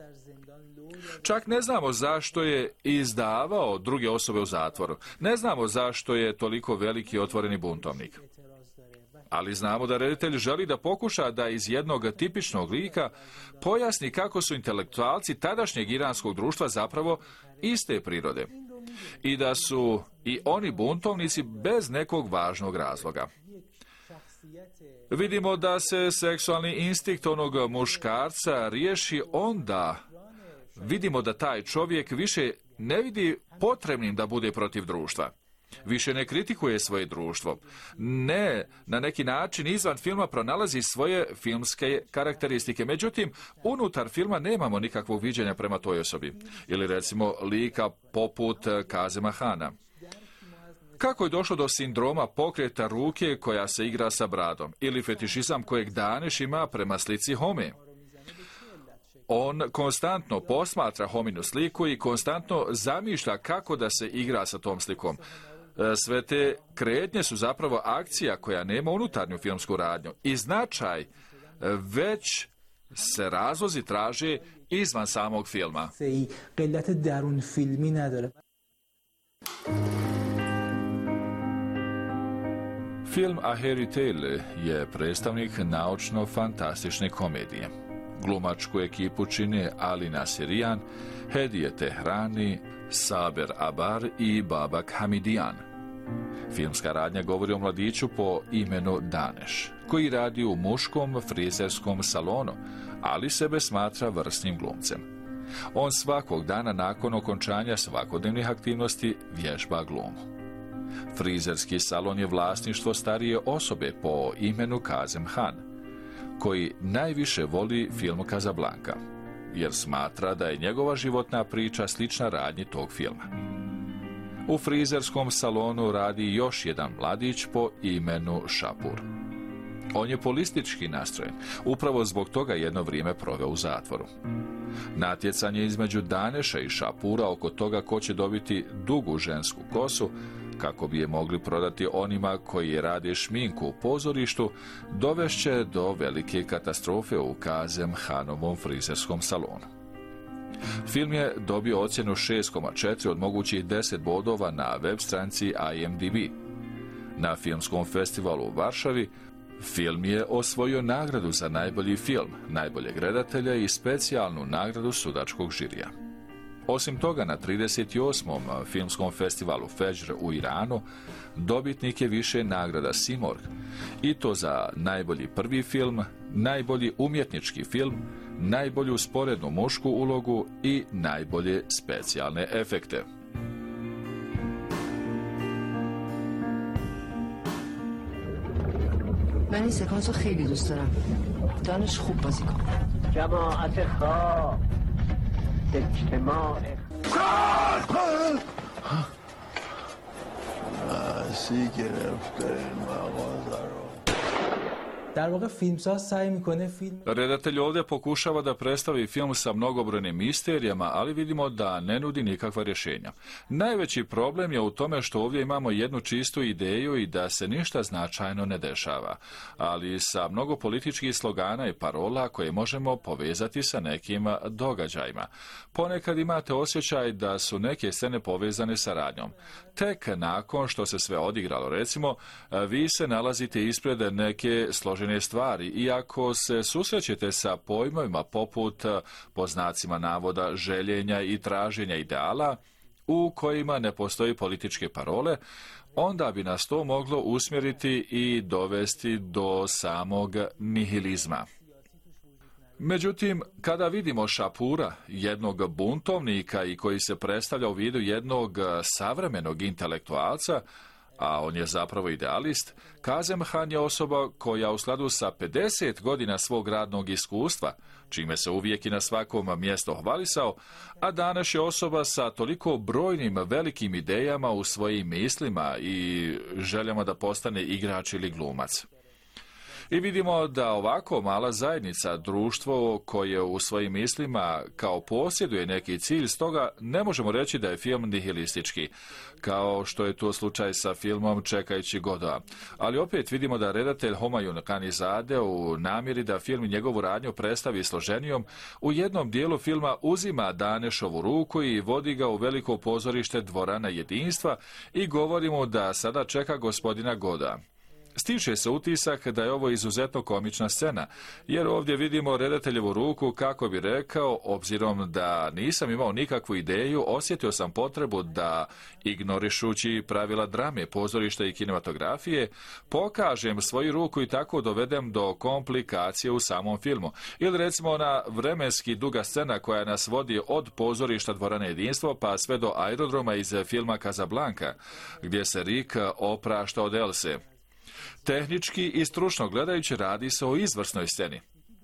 Speaker 7: Čak ne znamo zašto je izdavao druge osobe u zatvoru. Ne znamo zašto je toliko veliki otvoreni buntovnik. Ali znamo da reditelj želi da pokuša da iz jednog tipičnog lika pojasni kako su intelektualci tadašnjeg iranskog društva zapravo iste prirode. I da su i oni buntovnici bez nekog važnog razloga. Vidimo da se seksualni instinkt onog muškarca riješi onda. Vidimo da taj čovjek više ne vidi potrebnim da bude protiv društva.
Speaker 20: Više ne kritikuje svoje društvo. Ne, na neki način izvan filma pronalazi svoje filmske karakteristike. Međutim, unutar filma nemamo nikakvog viđenja prema toj osobi. Ili recimo lika poput Kazema Hana. Kako je došlo do sindroma pokreta ruke koja se igra sa bradom? Ili fetišizam kojeg Daneš ima prema slici Home? On konstantno posmatra Hominu sliku i konstantno zamišlja kako da se igra sa tom slikom. Sve te kretnje su zapravo akcija koja nema unutarnju filmsku radnju. I značaj već se razlozi traže izvan samog filma. Film A Fairy Tale je predstavnik naučno-fantastične komedije. Glumačku ekipu čine Ali Nasirian, Hedije Tehrani, Saber Abar i Babak Hamidian. Filmska radnja govori o mladiću po imenu Daneš, koji radi u muškom frizerskom salonu, ali sebe smatra vrsnim glumcem. On svakog dana nakon okončanja svakodnevnih aktivnosti vježba glumu. Frizerski salon je vlasništvo starije osobe po imenu Kazem Han, koji najviše voli film Casablanca, jer smatra da je njegova životna priča slična radnji tog filma. U frizerskom salonu radi još jedan mladić po imenu Šapur. On je politički nastrojen, upravo zbog toga jedno vrijeme proveo u zatvoru. Natjecanje između Daneša i Šapura oko toga ko će dobiti dugu žensku kosu, kako bi je mogli prodati onima koji rade šminku u pozorištu, dovešće do velike katastrofe u Kazem Hanovom frizerskom salonu. Film je dobio ocjenu šest zarez četiri od mogućih deset bodova na web stranici I M D B. Na filmskom festivalu u Varšavi film je osvojio nagradu za najbolji film, najboljeg redatelja i specijalnu nagradu sudačkog žirija. Osim toga, na trideset osmom filmskom festivalu Fajr u Iranu dobitnik je više nagrada Simorg, i to za najbolji prvi film, najbolji umjetnički film, najbolju sporednu mušku ulogu i najbolje specijalne efekte.
Speaker 21: من این سکانس رو خیلی دوست دارم. دانش خوب بازی کن. جماعت خواه اجتماع
Speaker 22: مسی گرفته این مغازه رو.
Speaker 19: در واقع فیلمساز سعی میکنه فیلم
Speaker 20: Redatelj ovdje pokušava da predstavi film sa mnogobrojnim misterijama, ali vidimo da ne nudi nikakva rješenja. Najveći problem je u tome što ovdje imamo jednu čistu ideju i da se ništa značajno ne dešava, ali sa mnogo političkih slogana i parola koje možemo povezati sa nekim događajima. Ponekad imate osjećaj da su neke scene povezane sa radnjom. Tek nakon što se sve odigralo, recimo, vi se nalazite ispred neke složene stvari, iako se susrećete sa pojmovima poput, po znacima navoda, željenja i traženja ideala, u kojima ne postoji političke parole, onda bi nas to moglo usmjeriti i dovesti do samog nihilizma. Međutim, kada vidimo Šapura, jednog buntovnika i koji se predstavlja u vidu jednog savremenog intelektualca, a on je zapravo idealist, Kazem Han je osoba koja u skladu sa pedeset godina svog radnog iskustva, čime se uvijek i na svakom mjestu hvalisao, a danas je osoba sa toliko brojnim velikim idejama u svojim mislima i željama da postane igrač ili glumac. I vidimo da ovako mala zajednica, društvo koje u svojim mislima kao posjeduje neki cilj, stoga ne možemo reći da je film nihilistički, kao što je to slučaj sa filmom Čekajući Godoa. Ali opet vidimo da redatelj Homayun Kanizade u namjeri da film i njegovu radnju predstavi složenijom, u jednom dijelu filma uzima Danešovu ruku i vodi ga u veliko pozorište Dvorana jedinstva i govori mu da sada čeka gospodina Godoa. Stiče se utisak da je ovo izuzetno komična scena, jer ovdje vidimo redateljevu ruku, kako bi rekao, obzirom da nisam imao nikakvu ideju, osjetio sam potrebu da, ignorišući pravila drame, pozorišta i kinematografije, pokažem svoju ruku i tako dovedem do komplikacije u samom filmu. Ili recimo ona vremenski duga scena koja nas vodi od pozorišta Dvorane jedinstvo pa sve do aerodroma iz filma Casablanca, gdje se Rick oprašta od Else. Tehnički i stručno gledajući radi se o izvrsnoj sceni.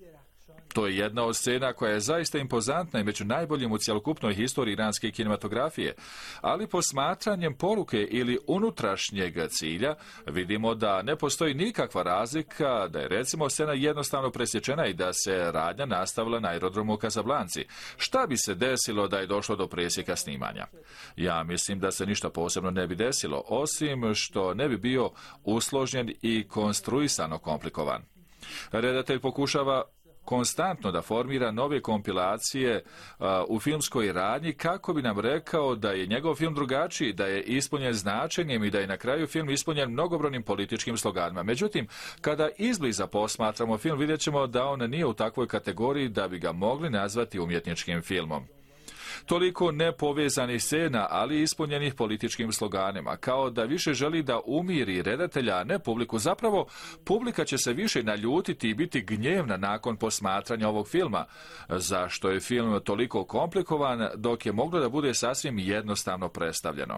Speaker 20: To je jedna od scena koja je zaista impozantna i među najboljim u cjelokupnoj historiji iranske kinematografije, ali posmatranjem poruke ili unutrašnjeg cilja vidimo da ne postoji nikakva razlika, da je recimo scena jednostavno presječena i da se radnja nastavila na aerodromu u Casablanci. Šta bi se desilo da je došlo do presjeka snimanja? Ja mislim da se ništa posebno ne bi desilo, osim što ne bi bio usložnjen i konstruisano komplikovan. Redatelj pokušava konstantno da formira nove kompilacije uh, u filmskoj radnji kako bi nam rekao da je njegov film drugačiji, da je ispunjen značenjem i da je na kraju film ispunjen mnogobrojnim političkim sloganima. Međutim, kada izbliza posmatramo film, vidjet ćemo da on nije u takvoj kategoriji da bi ga mogli nazvati umjetničkim filmom. Toliko nepovezanih scena, ali ispunjenih političkim sloganima, kao da više želi da umiri redatelja, a ne publiku. Zapravo, publika će se više naljutiti i biti gnjevna nakon posmatranja ovog filma, zašto je film toliko komplikovan, dok je moglo da bude sasvim jednostavno predstavljeno.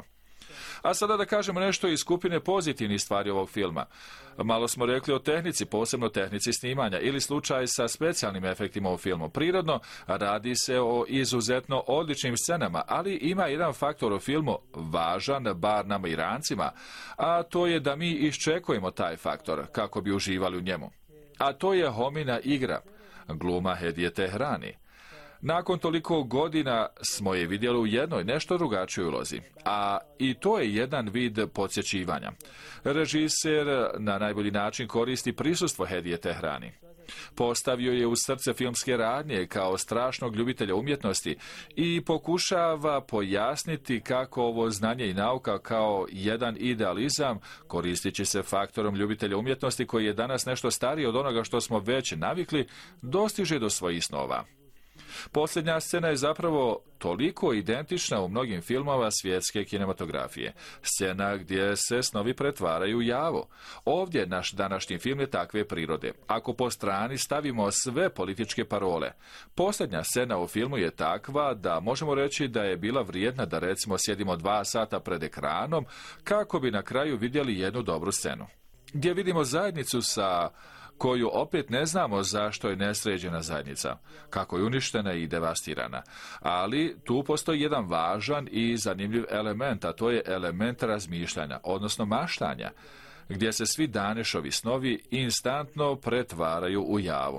Speaker 20: A sada da kažemo nešto iz skupine pozitivnih stvari ovog filma. Malo smo rekli o tehnici, posebno tehnici snimanja, ili slučaj sa specijalnim efektima u filmu. Prirodno, radi se o izuzetno odličnim scenama, ali ima jedan faktor u filmu važan, bar nama Irancima, a to je da mi iščekujemo taj faktor kako bi uživali u njemu. A to je Homina igra, gluma Hedije Tehrani. Nakon toliko godina smo je vidjeli u jednoj nešto drugačijoj ulozi, a i to je jedan vid podsjećivanja. Režiser na najbolji način koristi prisustvo Hedije Tehrani. Postavio je u srce filmske radnje kao strašnog ljubitelja umjetnosti i pokušava pojasniti kako ovo znanje i nauka kao jedan idealizam, koristići se faktorom ljubitelja umjetnosti koji je danas nešto stariji od onoga što smo već navikli, dostiže do svojih snova. Posljednja scena je zapravo toliko identična u mnogim filmova svjetske kinematografije. Scena gdje se snovi pretvaraju u javo. Ovdje naš današnji film je takve prirode. Ako po strani stavimo sve političke parole, posljednja scena u filmu je takva da možemo reći da je bila vrijedna da recimo sjedimo dva sata pred ekranom kako bi na kraju vidjeli jednu dobru scenu. Gdje vidimo zajednicu sa koju opet ne znamo zašto je nesređena zajednica, kako je uništena i devastirana. Ali tu postoji jedan važan i zanimljiv element, a to je element razmišljanja, odnosno maštanja, gdje se svi Danešovi snovi instantno pretvaraju u javu.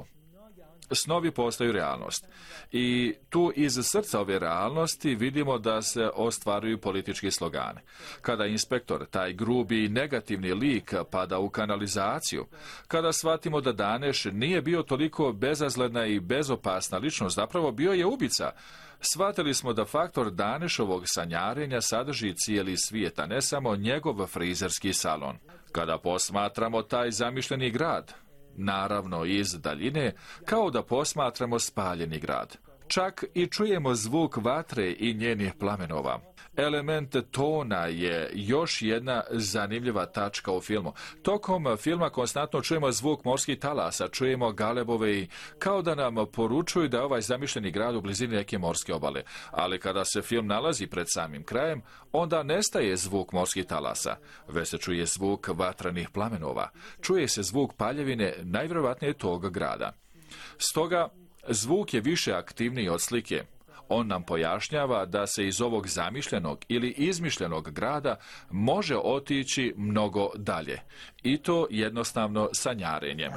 Speaker 20: Snovi postaju realnost. I tu iz srca ove realnosti vidimo da se ostvaruju politički slogani. Kada inspektor, taj grubi i negativni lik, pada u kanalizaciju, kada shvatimo da Daneš nije bio toliko bezazledna i bezopasna ličnost, zapravo bio je ubica, shvatili smo da faktor Danešovog sanjarenja sadrži cijeli svijet, a ne samo njegov frizerski salon. Kada posmatramo taj zamišljeni grad, naravno iz daljine, kao da posmatramo spaljeni grad. Čak i čujemo zvuk vatre i njenih plamenova. Element tona je još jedna zanimljiva tačka u filmu. Tokom filma konstantno čujemo zvuk morskih talasa, čujemo galebove i kao da nam poručuju da je ovaj zamišljeni grad u blizini neke morske obale. Ali kada se film nalazi pred samim krajem, onda nestaje zvuk morskih talasa, već se čuje zvuk vatrenih plamenova. Čuje se zvuk paljevine, najvjerojatnije tog grada. Stoga, zvuk je više aktivniji od slike. On nam pojašnjava da se iz ovog zamišljenog ili izmišljenog grada može otići mnogo dalje. I to jednostavno sanjarenjem.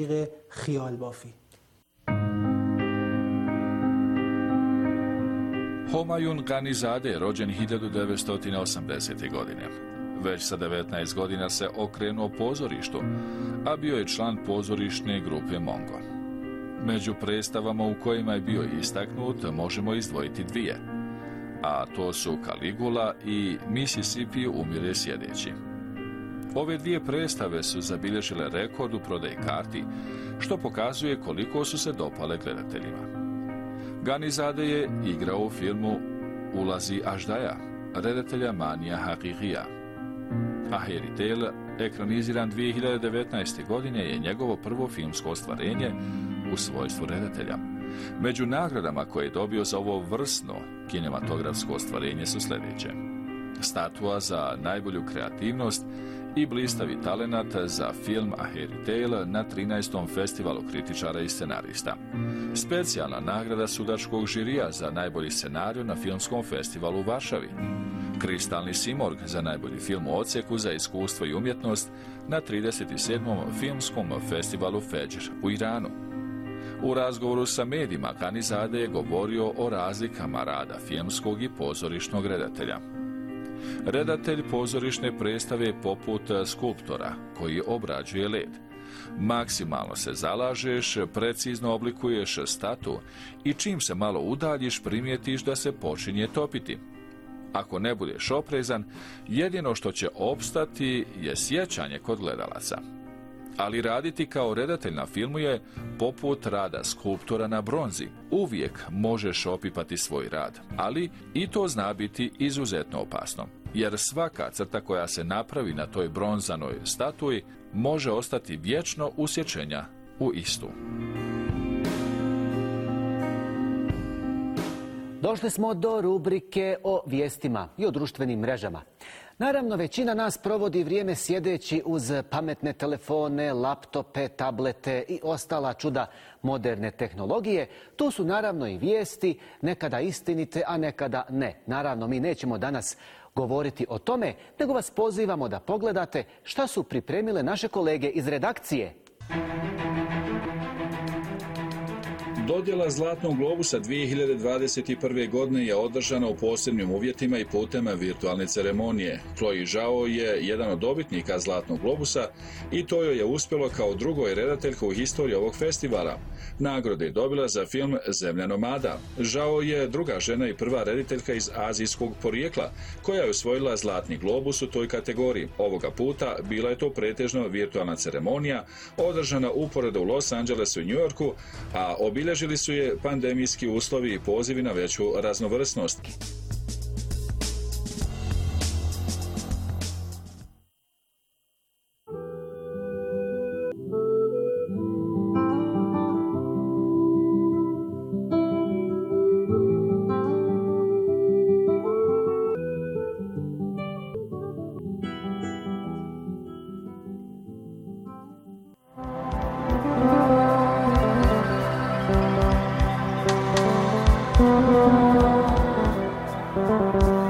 Speaker 20: Homayun Ghanizade, rođen hiljadu devetsto osamdesete. godine. Već sa devetnaest godina se okrenuo pozorištu, a bio je član pozorišne grupe Mongo. Među predstavama u kojima je bio istaknut možemo izdvojiti dvije, a to su Caligula i Mississippi umire sjedeći. Ove dvije predstave su zabilježile rekord u prodaji karti, što pokazuje koliko su se dopale gledateljima. Ganizade je igrao u filmu Ulazi Aždaja, redatelja Manija Hakikija. Aheri Tale, ekraniziran dvije hiljade devetnaeste. godine, je njegovo prvo filmsko ostvarenje u svojstvu redatelja. Među nagradama koje je dobio za ovo vrsno kinematografsko ostvarenje su sljedeće: statua za najbolju kreativnost i blistavi talenat za film Aheri Tale na trinaestom festivalu kritičara i scenarista. Specijalna nagrada sudačkog žirija za najbolji scenariju na filmskom festivalu u Varšavi. Kristalni simorg za najbolji film u odsjeku za iskustvo i umjetnost na trideset sedmom filmskom festivalu Fedžr u Iranu. U razgovoru sa medijima Ganizade je govorio o razlikama rada filmskog i pozorišnog redatelja. Redatelj pozorišne predstave je poput skulptora koji obrađuje led. Maksimalno se zalažeš, precizno oblikuješ statu i čim se malo udaljiš primijetiš da se počinje topiti. Ako ne budeš oprezan, jedino što će opstati je sjećanje kod gledalaca. Ali raditi kao redatelj na filmu je poput rada skulptora na bronzi. Uvijek možeš opipati svoj rad, ali i to zna biti izuzetno opasno. Jer svaka crta koja se napravi na toj bronzanoj statuji može ostati vječno usjećenja u istu.
Speaker 18: Došli smo do rubrike o vijestima i o društvenim mrežama. Naravno, većina nas provodi vrijeme sjedeći uz pametne telefone, laptope, tablete i ostala čuda moderne tehnologije. Tu su naravno i vijesti, nekada istinite, a nekada ne. Naravno, mi nećemo danas govoriti o tome, nego vas pozivamo da pogledate šta su pripremile naše kolege iz redakcije.
Speaker 7: Dodjela Zlatnog globusa dvije hiljade dvadeset prve. godine je održana u posebnim uvjetima i putem virtualne ceremonije. Chloe Zhao je jedan od dobitnika Zlatnog globusa i to joj je uspjelo kao drugoj redateljka u historiji ovog festivala. Nagradu je dobila za film Zemlja nomada. Zhao je druga žena i prva rediteljka iz azijskog porijekla koja je osvojila Zlatni globus u toj kategoriji. Ovoga puta bila je to pretežno virtualna ceremonija održana uporedo u Los Angelesu i New Yorku, a obilježila Žili su je pandemijski uslovi i pozivi na veću raznovrsnost.
Speaker 3: Thank you.